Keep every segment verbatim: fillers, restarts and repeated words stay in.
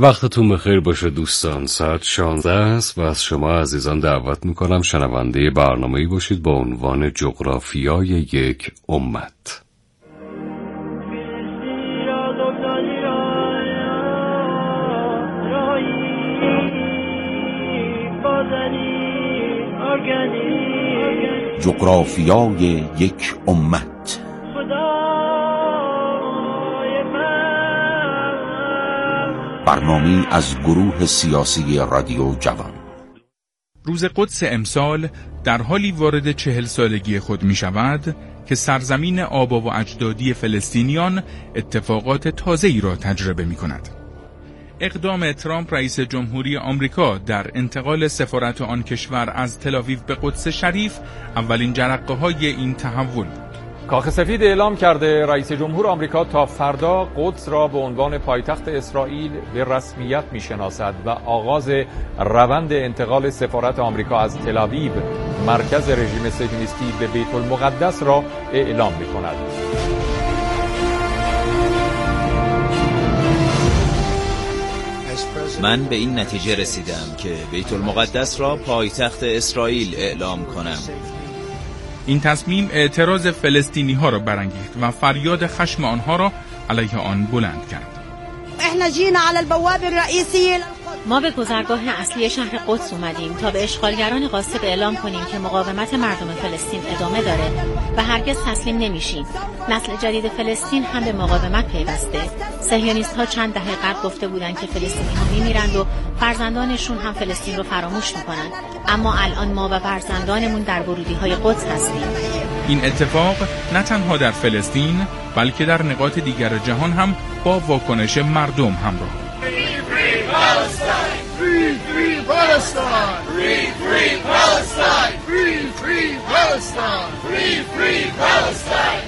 وقتتون بخیر باشه دوستان. ساعت شانزده است و از شما عزیزان دعوت میکنم شنونده برنامه‌ای باشید با عنوان جغرافیای یک امت. جغرافیای یک امت. برنامه‌ای از گروه سیاسی رادیو جوان. روز قدس امسال در حالی وارد چهل سالگی خود می شود که سرزمین آبا و اجدادی فلسطینیان اتفاقات تازه‌ای را تجربه می کند. اقدام ترامپ رئیس جمهوری آمریکا در انتقال سفارت آن کشور از تل‌آویو به قدس شریف اولین جرقه‌های این تحول بود. کاخ سفید اعلام کرده رئیس جمهور آمریکا تا فردا قدس را به عنوان پایتخت اسرائیل به رسمیت می‌شناسد و آغاز روند انتقال سفارت آمریکا از تل‌آویو مرکز رژیم صهیونیستی به بیت المقدس را اعلام می‌کند. من به این نتیجه رسیدم که بیت المقدس را پایتخت اسرائیل اعلام کنم. این تصمیم اعتراض فلسطینی ها را برانگیخت و فریاد خشم آنها را علیه آن بلند کرد. ما به گذرگاه اصلی شهر قدس اومدیم تا به اشغالگران غاصب اعلام کنیم که مقاومت مردم فلسطین ادامه داره و هرگز تسلیم نمیشیم. نسل جدید فلسطین هم به مقاومت پیوسته. صهیونیست ها چند دهه قبل گفته بودند که فلسطینی ها میمیرند و فرزندانشون هم فلسطین رو فراموش میکنند، اما الان ما و فرزندانمون در ورودی های قدس هستیم. این اتفاق نه تنها در فلسطین بلکه در نقاط دیگر جهان هم با واکنش مردم همراه. Palestine! Free, free Palestine! Free, free Palestine! Free, free Palestine! Free, free Palestine!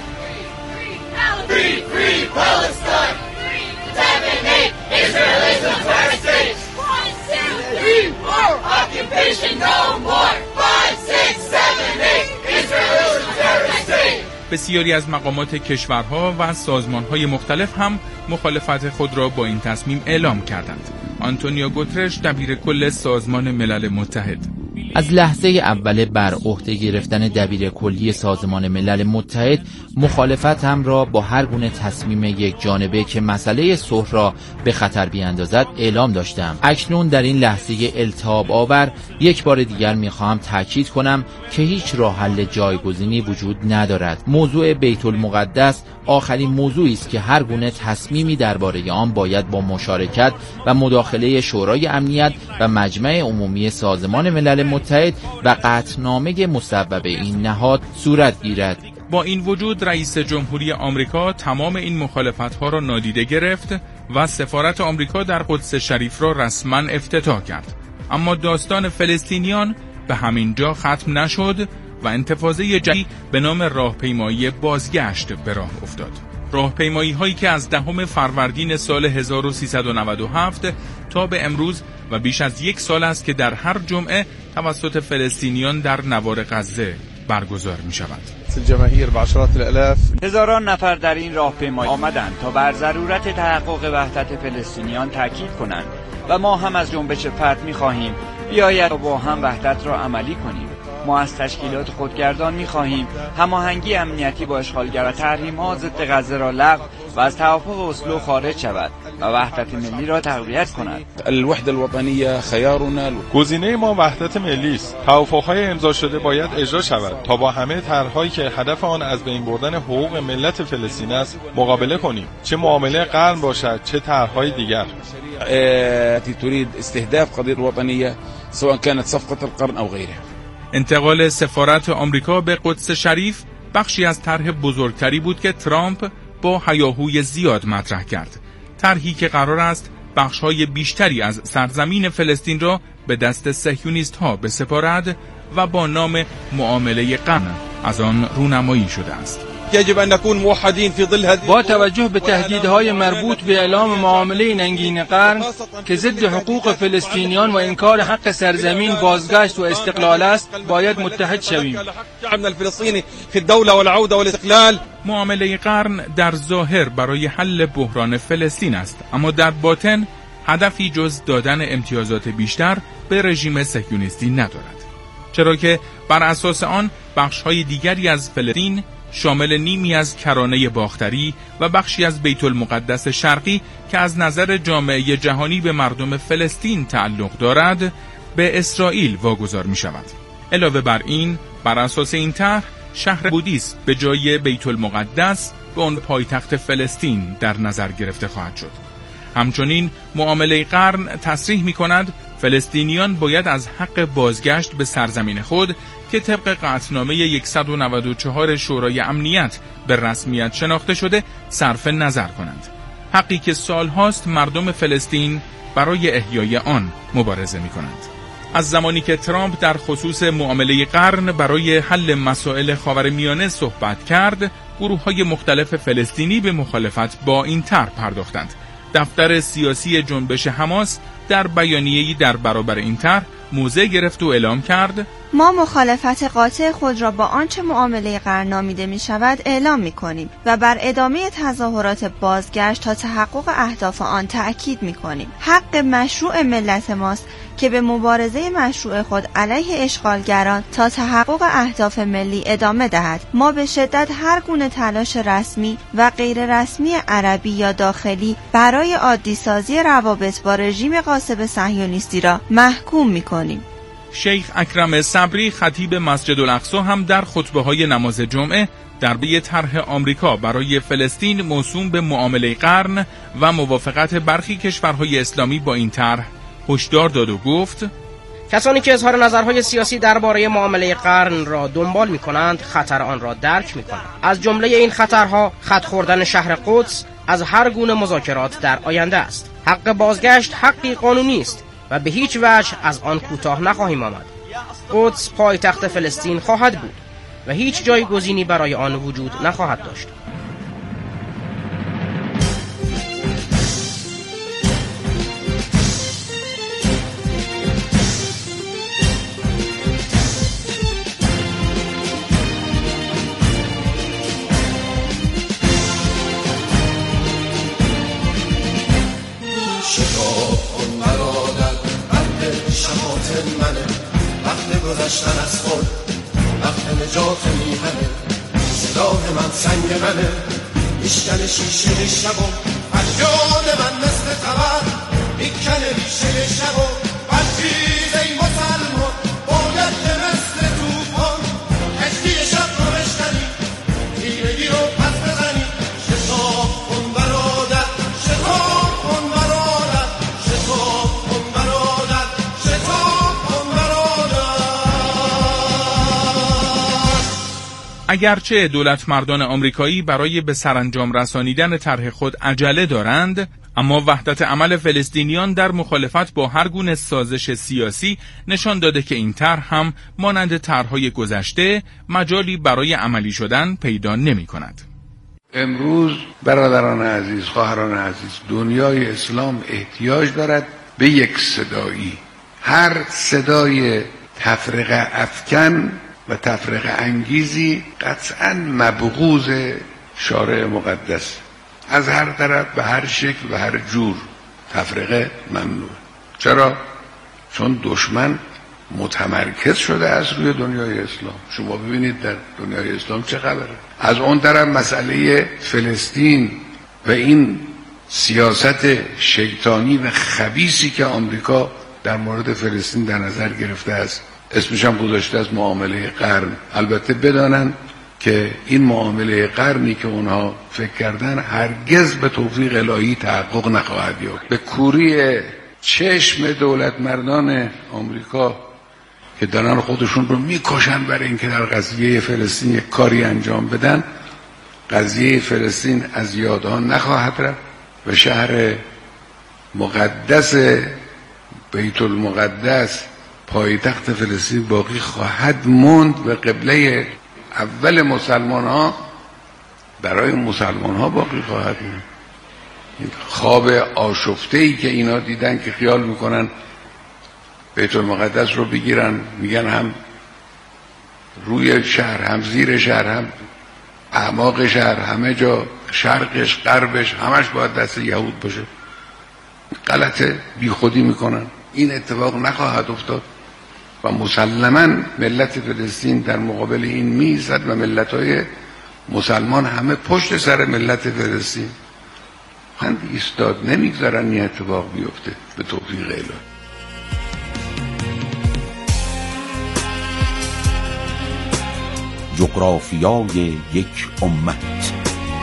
Free, free Palestine! Terminate Israel is a terrorist state! One, two, three, four! Occupation no more! Five, six, seven, eight! Israel is a terrorist state! بسیاری از مقامات کشورها و سازمانهای مختلف هم مخالفت خود را با این تصمیم اعلام کردند. آنتونیو گوترش دبیر کل سازمان ملل متحد: از لحظه اول بر عهده گرفتن دبیر کلی سازمان ملل متحد مخالفتم را با هر گونه تصمیم یک جانبه که مسئله صلح را به خطر بیاندازد اعلام داشتم. اکنون در این لحظه التهاب آور یک بار دیگر میخواهم تاکید کنم که هیچ راه حل جایگزینی وجود ندارد. موضوع بیت المقدس آخرین موضوعی است که هر گونه تصمیمی درباره آن باید با مشارکت و مداخله شورای امنیت و مجمع عمومی سازمان ملل متحد و قطعنامه مصوب این نهاد صورت گیرد. با این وجود رئیس جمهوری آمریکا تمام این مخالفت‌ها را نادیده گرفت و سفارت آمریکا در قدس شریف را رسما افتتاح کرد. اما داستان فلسطینیان به همین جا ختم نشد و انتفاضه جدیدی به نام راهپیمایی بازگشت به راه افتاد. راهپیمایی هایی که از دهم فروردین سال هزار و سیصد و نود و هفت تا به امروز و بیش از یک سال است که در هر جمعه توسط فلسطینیان در نوار غزه برگزار می شود. هزاران نفر در این راهپیمایی آمدند تا بر ضرورت تحقق وحدت فلسطینیان تاکید کنند و ما هم از جنبش فرد می خواهیم بیاید و با هم وحدت را عملی کنیم. ما از تشکیلات خودگردان می‌خواهیم هماهنگی امنیتی با اشغالگر تحریم‌ها ضد غزه را لغو و از توافق اسلو خارج شود و وحدت ملی را تقویت کند. الوحده الوطنیه خیارنا. گزینه ما وحدت ملی است. توافق‌های امضا شده باید اجرا شود تا با همه طرح‌هایی که هدف آن از بین بردن حقوق ملت فلسطین است مقابله کنیم، چه معامله قرن باشد چه طرح‌های دیگر. تريد استهداف قضية الوطنية سواء كانت صفقة القرن أو غيرها. انتقال سفارت آمریکا به قدس شریف بخشی از طرح بزرگتری بود که ترامپ با هیاهوی زیاد مطرح کرد. طرحی که قرار است بخش‌های بیشتری از سرزمین فلسطین را به دست صهیونیست‌ها بسپارد و با نام معامله قرن از آن رونمایی شده است. يجب أن نكون موحدين في ظل هذه. با توجه به تهدیدهای مربوط به اعلام معامله ننگین قرن که ضد حقوق فلسطینیان و انکار حق سرزمین، بازگشت و استقلال است، باید متحد شویم. شعبنا الفلسطینی في الدولة والعودة والاستقلال. معامله قرن در ظاهر برای حل بحران فلسطین است، اما در باطن هدفی جز دادن امتیازات بیشتر به رژیم صهیونیستی ندارد، چرا که بر اساس آن بخش‌های دیگری از فلسطین شامل نیمی از کرانه باختری و بخشی از بیت المقدس شرقی که از نظر جامعه جهانی به مردم فلسطین تعلق دارد به اسرائیل واگذار می شود. علاوه بر این، بر اساس این طرح شهر قدس به جای بیت المقدس به آن پایتخت فلسطین در نظر گرفته خواهد شد. همچنین معامله قرن تصریح می کند فلسطینیان باید از حق بازگشت به سرزمین خود که طبق قطعنامه صد و نود و چهار شورای امنیت به رسمیت شناخته شده صرف نظر کنند، حقی که سالهاست مردم فلسطین برای احیای آن مبارزه می کنند. از زمانی که ترامپ در خصوص معامله قرن برای حل مسائل خاورمیانه صحبت کرد، گروه‌های مختلف فلسطینی به مخالفت با این طرح پرداختند. دفتر سیاسی جنبش حماس در بیانیه‌ای در برابر این طرح موضع گرفت و اعلام کرد: ما مخالفت قاطع خود را با آنچه معامله قرن نامیده می شود اعلام می کنیم و بر ادامه تظاهرات بازگشت تا تحقق اهداف آن تأکید می کنیم. حق مشروع ملت ماست که به مبارزه مشروع خود علیه اشغالگران تا تحقق اهداف ملی ادامه دهد. ما به شدت هر گونه تلاش رسمی و غیر رسمی عربی یا داخلی برای عادی سازی روابط با رژیم غاصب صهیونیستی را محکوم می کنیم. شیخ اکرم صبری خطیب مسجد الاقصی هم در خطبه‌های نماز جمعه درباره طرح آمریکا برای فلسطین موسوم به معامله قرن و موافقت برخی کشورهای اسلامی با این طرح هشدار داد و گفت: کسانی که اظهار نظرهای سیاسی درباره معامله قرن را دنبال می‌کنند خطر آن را درک می‌کنند. از جمله این خطرها خط خوردن شهر قدس از هر گونه مذاکرات در آینده است. حق بازگشت حقی قانونی است و به هیچ وجه از آن کوتاه نخواهیم آمد. قدس پایتخت فلسطین خواهد بود و هیچ جایگزینی برای آن وجود نخواهد داشت. گذشتن از خود وقت نجات میهنه، سلاح من سنگ منه، میشکن شیشه شب و فریاد من مثل تبر میکنه ریشه شب و برخیز ای مسلمان، باید که مثل توفان کشتی شب رو بشکنی، تیرگی رو پس بزنی، شتاب کن برادر، شتاب کن برادر، شتاب کن برادر، شتاب کن برادر. اگرچه دولت مردان آمریکایی برای به سرانجام رسانیدن طرح خود عجله دارند، اما وحدت عمل فلسطینیان در مخالفت با هر گونه سازش سیاسی نشان داده که این طرح هم مانند طرح‌های گذشته مجالی برای عملی شدن پیدا نمی‌کند. امروز برادران عزیز، خواهران عزیز، دنیای اسلام احتیاج دارد به یک صدایی. هر صدای تفرقه افکن و تفرقه انگیزی قطعاً مبغوض شارع مقدس، از هر طرف به هر شکل و هر جور تفرقه ممنوع. چرا؟ چون دشمن متمرکز شده است روی دنیای اسلام. شما ببینید در دنیای اسلام چه خبره. از اون طرف مسئله فلسطین و این سیاست شیطانی و خبیثی که آمریکا در مورد فلسطین در نظر گرفته است، اسمش هم گذاشته از معامله قرن. البته بدانند که این معامله قرنی که اونها فکر کردن هرگز به توفیق الهی تحقق نخواهد یافت. به کوری چشم دولت مردان آمریکا که دارن خودشون رو میکشن برای اینکه در قضیه فلسطین یک کاری انجام بدن، قضیه فلسطین از یادها نخواهد رفت و شهر مقدس بیت المقدس پایتخت فلسطین باقی خواهد موند و قبله اول مسلمان ها برای مسلمان ها باقی خواهد موند. خواب آشفته ای که اینا دیدن که خیال میکنن بیت المقدس رو بگیرن، میگن هم روی شهر هم زیر شهر هم اعماق شهر، همه جا شرقش غربش همش باید دست یهود باشه. غلطه، بی خودی میکنن. این اتفاق نخواهد افتاد و مسلماً ملت فلسطین در مقابل این می‌ایستد و ملت‌های مسلمان همه پشت سر ملت فلسطین خند ایستاد. نمیگذارن این اتفاق بیفته به توفیق الهی. جغرافیای یک امت،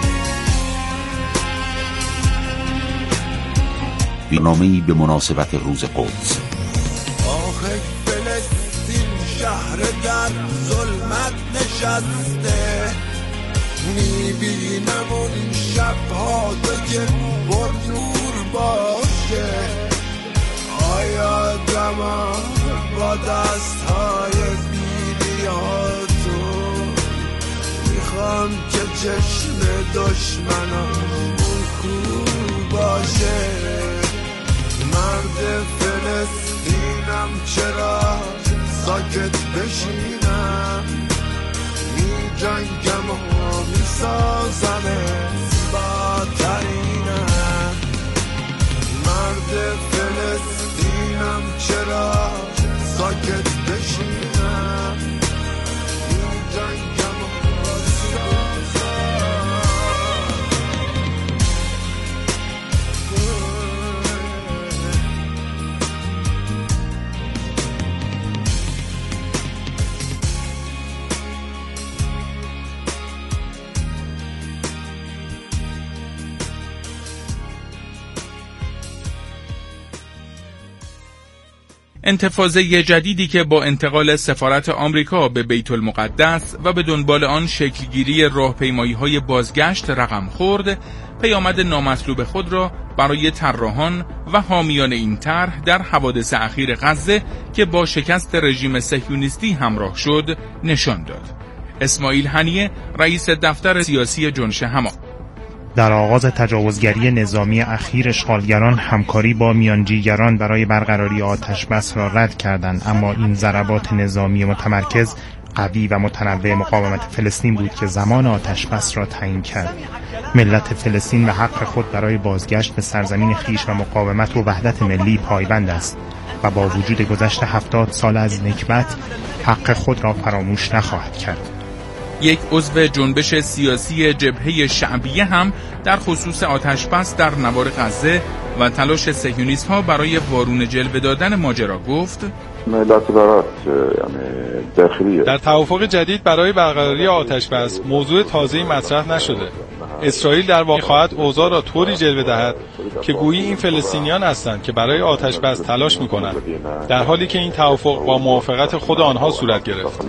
برنامه‌ای به مناسبت روز قدس. آخه فلسطین شهر در ظلمت نشسته، میبینم اون شبها که پر نور باشه. آیا دما با دستهای بیلیاتو میخوام که چشم دشمنان کور باشه. مرد فلسطینم چرا ساکت بشینم، می جنگم و می سازم زیباترینم. مرد فلسطینم چرا ساکت بشینم، می جنگم و سازم. انتفاضه جدیدی که با انتقال سفارت آمریکا به بیت المقدس و به دنبال آن شکلگیری راهپیمایی‌های بازگشت رقم خورد، پیامد نامطلوب خود را برای طراحان و حامیان این طرح در حوادث اخیر غزه که با شکست رژیم صهیونیستی همراه شد نشان داد. اسماعیل هنیه، رئیس دفتر سیاسی جنش حماس: در آغاز تجاوزگری نظامی اخیر اشغالگران همکاری با میانجیگران برای برقراری آتشبس را رد کردند، اما این ضربات نظامی متمرکز، قوی و متنوع مقاومت فلسطین بود که زمان آتشبس را تعیین کرد. ملت فلسطین به حق خود برای بازگشت به سرزمین خویش و مقاومت و وحدت ملی پایبند است و با وجود گذشت هفتاد سال از نکبت حق خود را فراموش نخواهد کرد. یک عضو جنبش سیاسی جبهه شعبیه هم در خصوص آتشبس در نوار غزه و تلاش صهیونیست‌ها برای وارونه جلوه دادن ماجرا گفت: در توافق جدید برای برقراری آتشبس موضوع تازه‌ای مطرح نشده. اسرائیل در واقع خواهد اوضاع را طوری جلوه دهد که گویی این فلسطینیان هستند که برای آتشبس تلاش می‌کنند، در حالی که این توافق با موافقت خود آنها صورت گرفت.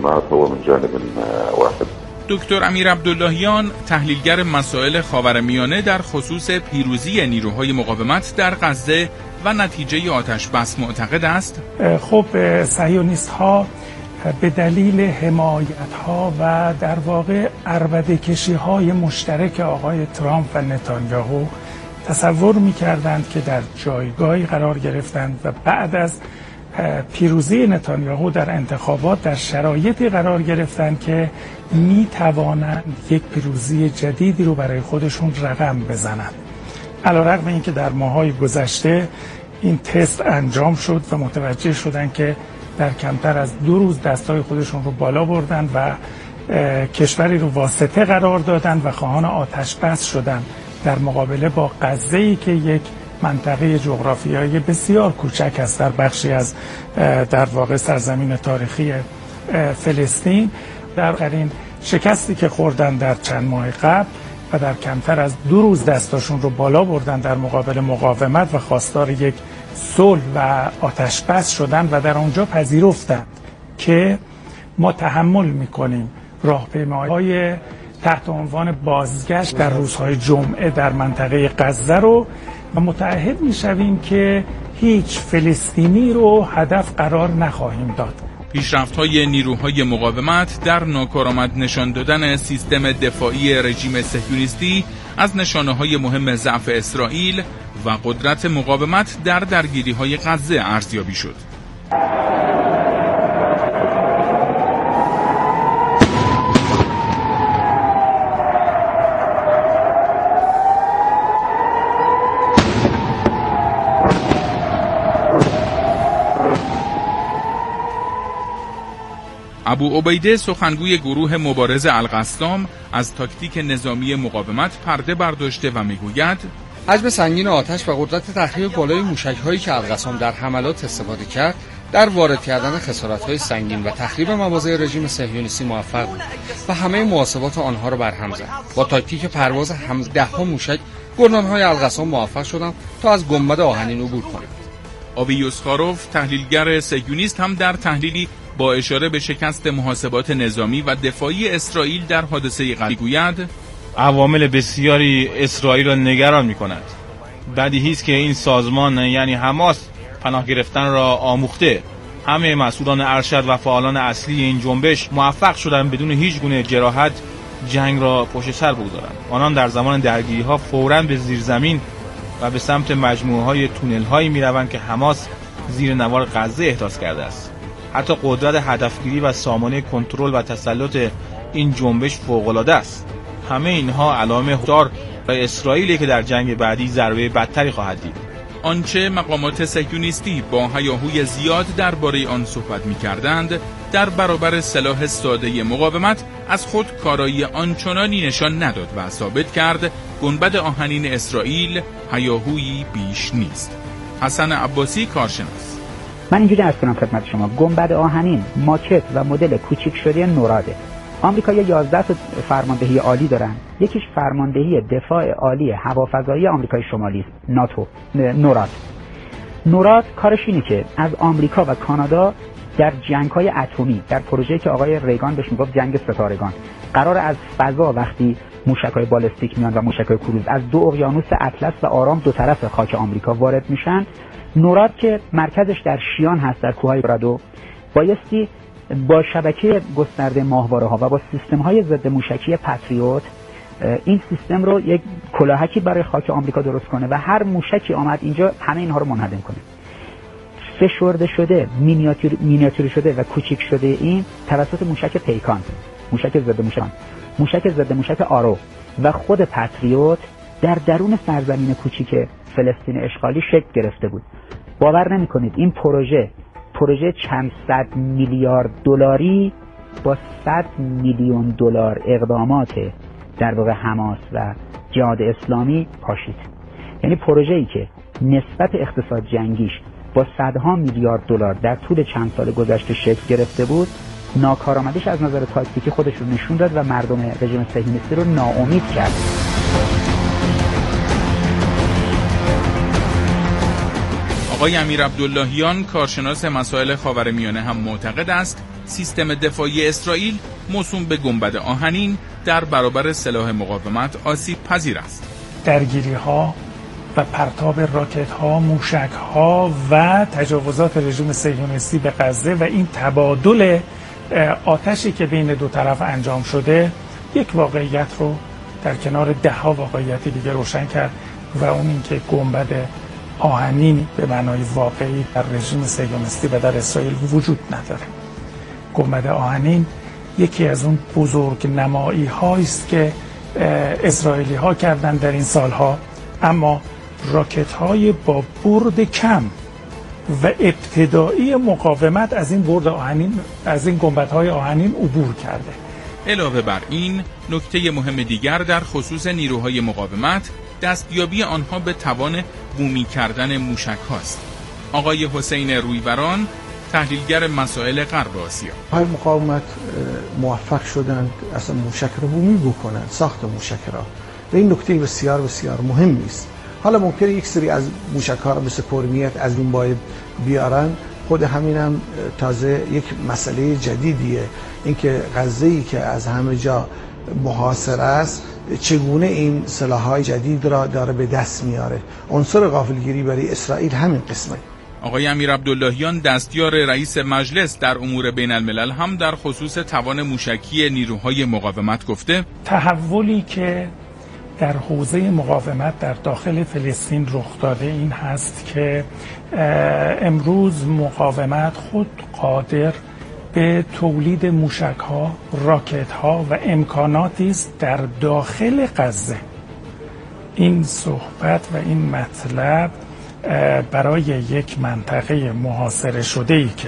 دکتر امیر عبداللهیان، تحلیلگر مسائل خاورمیانه، در خصوص پیروزی نیروهای مقاومت در غزه و نتیجه آتشبس معتقد است: خب صهیونیست ها به دلیل حمایت ها و در واقع عربده کشی های مشترک آقای ترامپ و نتانیاهو تصور می کردند که در جایگاهی قرار گرفتند و بعد از پیروزی نتانیاهو در انتخابات در شرایطی قرار گرفتند که می توانند یک پیروزی جدیدی رو برای خودشون رقم بزنند. علیرغم اینکه در ماهای گذشته این تست انجام شد و متوجه شدن که در کمتر از دو روز دستای خودشون رو بالا بردن و کشوری رو واسطه قرار دادن و خواهان آتش بس شدن در مقابله با غزه‌ای که یک منطقه جغرافیایی بسیار کوچک است در بخشی از در واقع سرزمین تاریخی فلسطین. در آخرین شکستی که خوردن در چند ماه قبل و در کمتر از دو روز دستاشون رو بالا بردن در مقابل مقاومت و خواستار یک صلح و آتش بس شدن و در آنجا پذیرفتند که ما تحمل میکنیم راهپیمایی‌های تحت عنوان بازگشت در روزهای جمعه در منطقه غزه رو و متعهد میشویم که هیچ فلسطینی رو هدف قرار نخواهیم داد. پیشرفت‌های نیروهای مقاومت در ناکارآمد نشان دادن سیستم دفاعی رژیم صهیونیستی از نشانه‌های مهم ضعف اسرائیل و قدرت مقاومت در درگیری‌های غزه ارزیابی شد. ابو عبیده سخنگوی گروه مبارز القسام از تاکتیک نظامی مقاومت پرده برداشته و میگوید حجم سنگین آتش و قدرت تخریب بالای موشک‌هایی که القسام در حملات استفاده کرد در وارد کردن خسارت‌های سنگین و تخریب مواضع رژیم صهیونیستی موفق بود و همه محاسبات آنها را برهم زد. با تاکتیک پرواز هم ده‌ها موشک گردان‌های القسام موفق شدند تا از گنبد آهنین عبور کنند. آوی یوسخاروف تحلیلگر صهیونیست هم در تحلیلی با اشاره به شکست محاسبات نظامی و دفاعی اسرائیل در حادثه قدس گوید عوامل بسیاری اسرائیل را نگران می‌کند. بدیهی است که این سازمان یعنی حماس پناه گرفتن را آموخته. همه مسئولان ارشد و فعالان اصلی این جنبش موفق شدند بدون هیچ گونه جراحت جنگ را پشت سر بگذارند. آنان در زمان درگیری‌ها فوراً به زیرزمین و به سمت مجموعه‌های تونل‌هایی می‌روند که حماس زیر نوار غزه احداث کرده است. حتی قدرت هدفگیری و سامانه کنترل و تسلط این جنبش فوق‌العاده است. همه اینها علائم هشدار برای اسرائیل که در جنگ بعدی ضربه بدتری خواهد دید. آنچه مقامات صهیونیستی با هیاهوی زیاد درباره آن صحبت می‌کردند، در برابر سلاح ساده مقاومت از خود کارایی آنچنانی نشان نداد و ثابت کرد گنبد آهنین اسرائیل هیاهویی بیش نیست. حسن عباسی، کارشناس: من اینجوری عرض کنم خدمت شما، گنبد آهنین ماکت و مدل کوچیک شده نوراده. آمریکایی‌ها یازده تا فرماندهی عالی دارن. یکیش فرماندهی دفاع عالی هوافضایی آمریکای شمالی است، ناتو، نوراد. نوراد کارش اینه که از آمریکا و کانادا در جنگ‌های اتمی، در پروژه‌ای که آقای ریگان بهش میگفت جنگ ستارگان، قرار از فضا وقتی موشک‌های بالستیک میان و موشک‌های کروز از دو اقیانوس اطلس و آرام دو طرف خاک آمریکا وارد میشن، نوراد که مرکزش در شیان هست در کوههای برادو، بایستی با شبکه گسترده ماهواره‌ها و با سیستم‌های ضد موشکی پاتریوت این سیستم رو یک کلاهکی برای خاک آمریکا درست کنه و هر موشکی آمد اینجا همه اینها رو منهدم کنه. فشرده شده، مینیاتور مینیاتوری شده و کوچیک شده این توسط موشک پیکان، موشک ضد موشک، موشک ضد موشک آرو و خود پاتریوت در درون سرزمین کوچیک فلسطین اشغالی شکل گرفته بود. باور نمی‌کنید این پروژه پروژه چند صد میلیارد دلاری با صد میلیون دلار اقدامات در واقع حماس و جهاد اسلامی پاشید. یعنی پروژه‌ای که نسبت اقتصاد جنگیش با صدها میلیارد دلار در طول چند سال گذشته شکل گرفته بود، ناکارآمدیش از نظر تاکتیکی خودش رو نشون داد و مردم رژیم صهیونیستی رو ناامید کرد. آقای امیر عبداللهیان، کارشناس مسائل خاورمیانه، هم معتقد است سیستم دفاعی اسرائیل موسوم به گنبد آهنین در برابر سلاح مقاومت آسیب پذیر است. درگیری ها و پرتاب راکت ها، موشک ها و تجاوزات رژیم صهیونیستی به غزه و این تبادل آتشی که بین دو طرف انجام شده یک واقعیت رو در کنار ده ها واقعیتی دیگه روشن کرد و اون این که گنبد آهنین به معنای واقعی در رژیم صهیونیستی و در اسرائیل وجود نداره. گنبد آهنین یکی از اون بزرگ نمایی هاییست که اسرائیلی ها کردن در این سالها، اما راکت های با برد کم و ابتدایی مقاومت از این برد آهنین، از این گنبد های آهنین عبور کرده. علاوه بر این، نکته مهم دیگر در خصوص نیروهای مقاومت دستیابی آنها به توان بومی کردن موشک هاست. آقای حسین رویوران، تحلیلگر مسائل غرب آسیا: های مقاومت موفق شدند اصلا موشک رو بومی بکنند، ساخت موشک را، و این نکته بسیار بسیار مهمی است. حالا ممکنه یک سری از موشک ها مثل کرمیت از این باید بیارن، خود همینم تازه یک مسئله جدیدیه، اینکه غزه‌ای که از همه جا محاصره است چگونه این سلاح‌های جدید را داره به دست میاره. عنصر غافلگیری برای اسرائیل همین قسمه. آقای امیر عبداللهیان، دستیار رئیس مجلس در امور بین الملل، هم در خصوص توان موشکی نیروهای مقاومت گفته تحولی که در حوزه مقاومت در داخل فلسطین رخ داده این هست که امروز مقاومت خود قادر به تولید موشک‌ها، راکت‌ها و امکاناتی است در داخل غزه. این صحبت و این مطلب برای یک منطقه محاصره شده‌ای که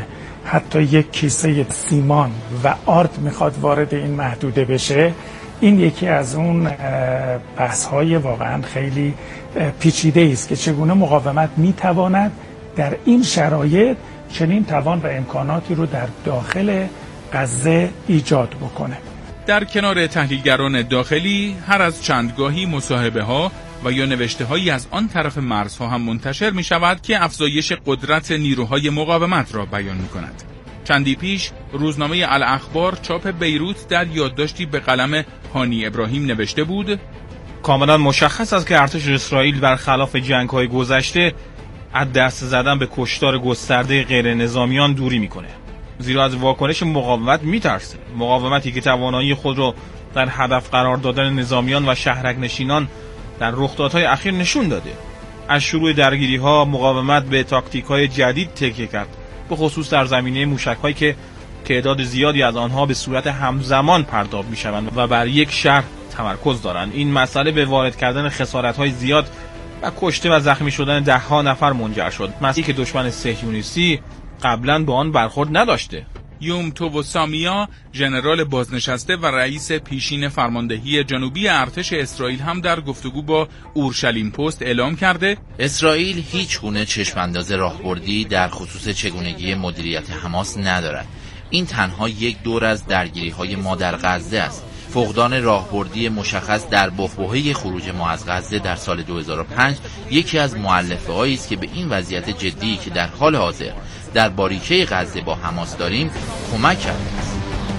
حتی یک کیسه سیمان و آرد میخواد وارد این محدوده بشه، این یکی از اون بحث‌های واقعا خیلی پیچیده است که چگونه مقاومت میتواند در این شرایط چنین توان و امکاناتی رو در داخل غزه ایجاد بکنه. در کنار تحلیلگران داخلی هر از چندگاهی مصاحبه ها و یا نوشته هایی از آن طرف مرزها هم منتشر می شود که افزایش قدرت نیروهای مقاومت را بیان می کند. چندی پیش روزنامه الاخبار چاپ بیروت در یادداشتی به قلم هانی ابراهیم نوشته بود: کاملا مشخص است که ارتش اسرائیل برخلاف جنگ‌های گذشته از دست زدن به کشتار گسترده غیر نظامیان دوری میکنه، زیرا از واکنش مقاومت میترسه. مقاومتی که توانایی خود را در هدف قرار دادن نظامیان و شهرک نشینان در رخدادهای اخیر نشون داده. از شروع درگیری‌ها مقاومت به تاکتیک‌های جدید تکیه کرد، به خصوص در زمینه موشک‌هایی که تعداد زیادی از آنها به صورت همزمان پرتاب می‌شوند و بر یک شهر تمرکز دارند. این مسئله به وارد کردن خسارت‌های زیاد و کشته و زخمی شدن ده ها نفر منجر شد، مسئله که دشمن صهیونیستی قبلا با آن برخورد نداشته. یوم توو سامیا، ژنرال بازنشسته و رئیس پیشین فرماندهی جنوبی ارتش اسرائیل هم در گفتگو با اورشلیم پست اعلام کرده اسرائیل هیچ گونه چشمانداز راهبردی در خصوص چگونگی مدیریت حماس ندارد. این تنها یک دور از درگیری‌های ما در غزه است. فقدان راهبردی مشخص در بحبوحه خروج ما از غزه در سال دو هزار و پنج یکی از مؤلفه‌هایی است که به این وضعیت جدی که در حال حاضر در باریکه غزه با حماس داریم کمک کرده است.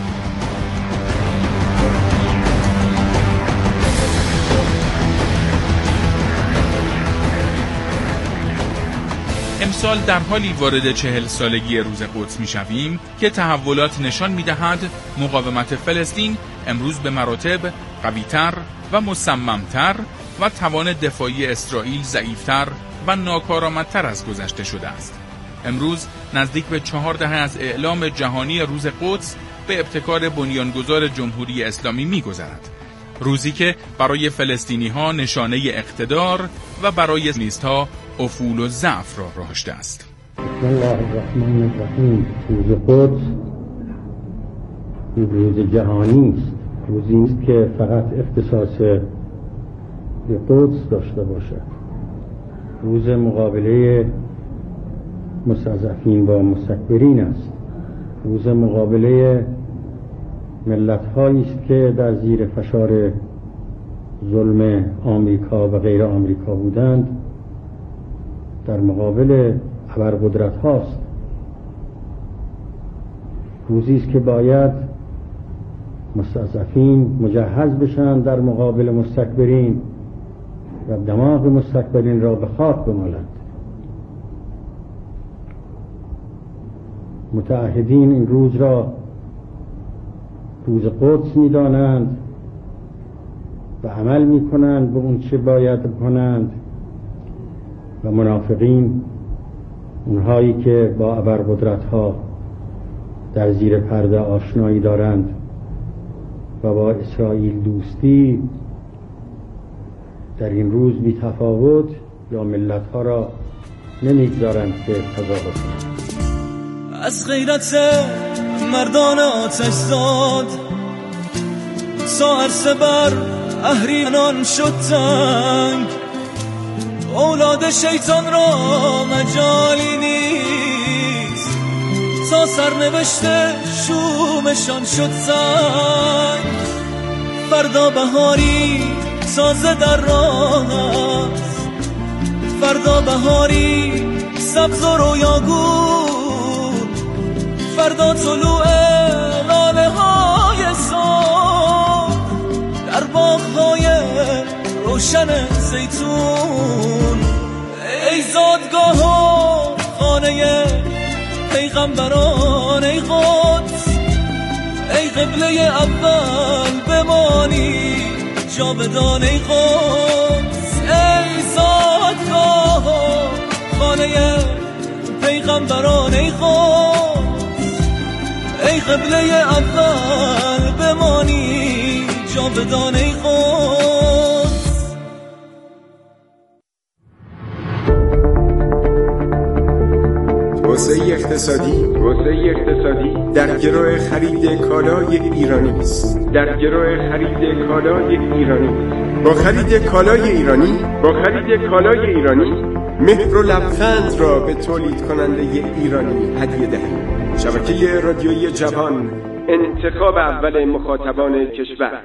امسال در حالی وارد چهل سالگی روز قدس می شویم که تحولات نشان می دهد مقاومت فلسطین امروز به مراتب قوی‌تر و مصمم‌تر و توان دفاعی اسرائیل ضعیف‌تر و ناکارآمدتر از گذشته شده است. امروز نزدیک به چهار دهه از اعلام جهانی روز قدس به ابتکار بنیانگذار جمهوری اسلامی می گذرد. روزی که برای فلسطینی ها نشانه اقتدار و برای نیست ها افول و ضعف را راهشته است. بسم الله الرحمن الرحیم. روز قدس روز جهانی است، روزی است که فقط اختصاص به قدس داشته باشه. روز مقابله مستضعفین و مستکبرین است. روز مقابله ملت‌هایی است که در زیر فشار ظلم آمریکا و غیر آمریکا بودند، در مقابل ابرقدرت هاست. روزی است که باید مستضعفین مجهز بشن در مقابل مستکبرین و دماغ مستکبرین را به خاک بمالند. متعهدین این روز را روز قدس می دانند و عمل می کنند به اون چه باید کنند و منافقین، اونهایی که با ابرقدرت ها در زیر پرده آشنایی دارند و با اسرائیل دوستی، در این روز بی تفاوت یا ملت ها را نمیگذارند که تظاهر کنند. از غیرت مردان آتش زاد تا عرصه بر اهریمنان شد تنگ، اولاد شیطان را مجالی نیست تا سرنوشت شومشان شد سنگ. فردا بهاری تازه در راه است، فردا بهاری سبز و رویاگون، فردا طلوع لاله های سرخ در باغ‌های روشن زیتون. ای زادگاه و خانه پیغمبران، ای قدس، ای قبله اول بمانی جاودان، ای قدس، ای زادگاه و خانه پیغمبران، ای قدس، ای قبله اول بمانی جاودان، ای قدس. توسعه اقتصادی توسعه اقتصادی در گرو خرید کالای ایرانی است. در گرو خرید کالای ایرانی. با خرید کالای ایرانی با خرید کالای ایرانی مهر و لبخند را به تولید کننده ایرانی هدیه دهید. شبکه رادیویی جوان، انتخاب اول مخاطبان کشور.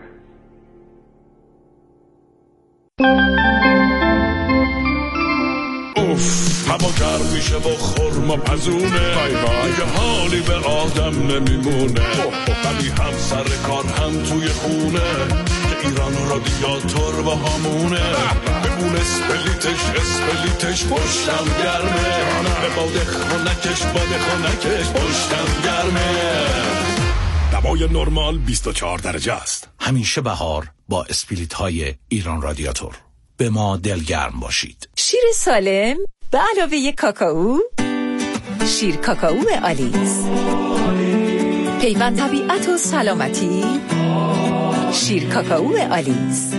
اوف هوا گرم میشه و خورما پزونه، دیگه حالی به آدم نمیمونه، ولی هم سر کار هم توی خونه که ایران رادیاتور با همونه، بمون اسپلیتش اسپلیتش پشتم گرمه، به باده خونکش باده خونکش پشتم گرمه. دوای نرمال بیست و چهار درجه است. همیشه بهار با اسپلیت های ایران رادیاتور. به ما دلگرم باشید. شیر سالم به علاوه کاکائو، شیر کاکائو آلیس، پیوند طبیعت و سلامتی، شیر کاکائو آلیس،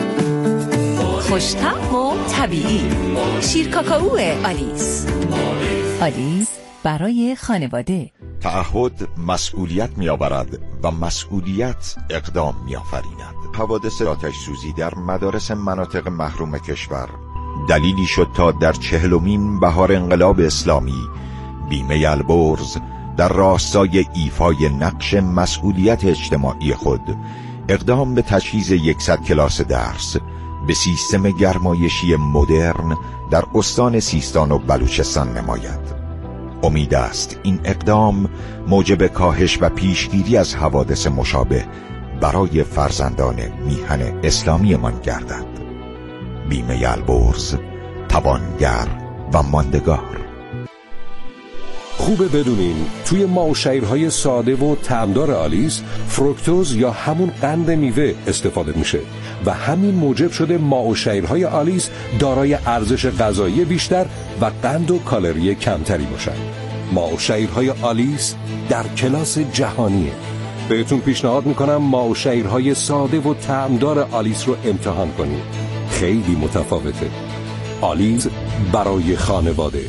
خوش‌طعم و طبیعی، شیر کاکائو آلیس. آلیس برای خانواده. تعهد مسئولیت می‌آورد و مسئولیت اقدام می‌آفریند. حوادث آتش سوزی در مدارس مناطق محروم کشور دلیلی شد تا در چهلمین بهار انقلاب اسلامی بیمه البرز در راستای ایفای نقش مسئولیت اجتماعی خود اقدام به تجهیز یکصد کلاس درس به سیستم گرمایشی مدرن در استان سیستان و بلوچستان نماید. امید است این اقدام موجب کاهش و پیشگیری از حوادث مشابه برای فرزندان میهن اسلامی من گردد. بیمه البرز، توانگر و ماندگار. خوبه بدونین توی ماو شیرهای ساده و طعمدار آلیس فروکتوز یا همون قند میوه استفاده میشه و همین موجب شده ماو شیرهای آلیس دارای ارزش غذایی بیشتر و قند و کالری کمتری باشن. ماو شیرهای آلیس در کلاس جهانیه. بهتون پیشنهاد میکنم ماو شیرهای ساده و طعمدار آلیس رو امتحان کنید. خیلی متفاوته. آلیس برای خانواده.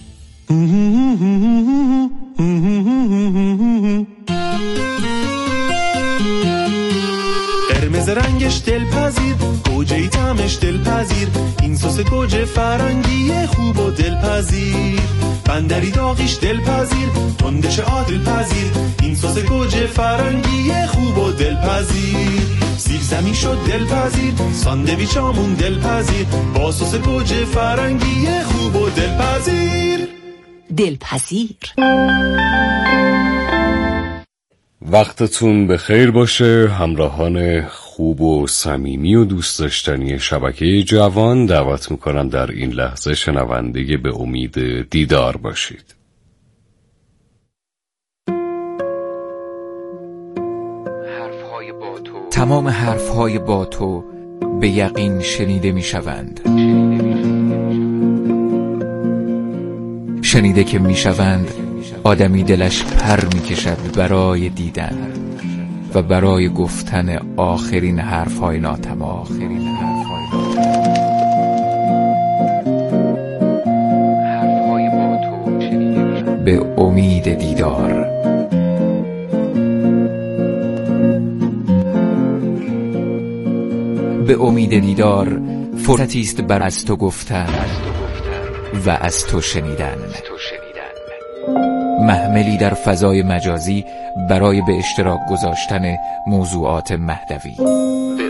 قرمز رنگش دلپذیر، گوجه طعمش دلپذیر، این سس گوجه فرنگی خوب و دلپذیر، بندری داغیش دلپذیر، تندش عادلپذیر، این سس گوجه فرنگی خوب و دلپذیر، سیب زمین شد دلپذیر، ساندویچ آمون دلپذیر، با سس گوجه فرنگی خوب و دلپذیر. دلپذیر. وقتتون بخیر باشه همراهان خوب و صمیمی و دوست داشتنی شبکه جوان. دعوت میکنم در این لحظه شنونده به امید دیدار باشید. حرفهای با تو. تمام حرفهای با تو به یقین شنیده میشوند. شنیده که میشوند آدمی دلش پر میکشد برای دیدن و برای گفتن آخرین حرفهای ناتمام. آخرین حرفهای حرفهای با تو شنیده میشوند. به امید دیدار. به امید دیدار فرصتی است بر از تو گفتن و از تو شنیدن. محملی در فضای مجازی برای به اشتراک گذاشتن موضوعات مهدوی.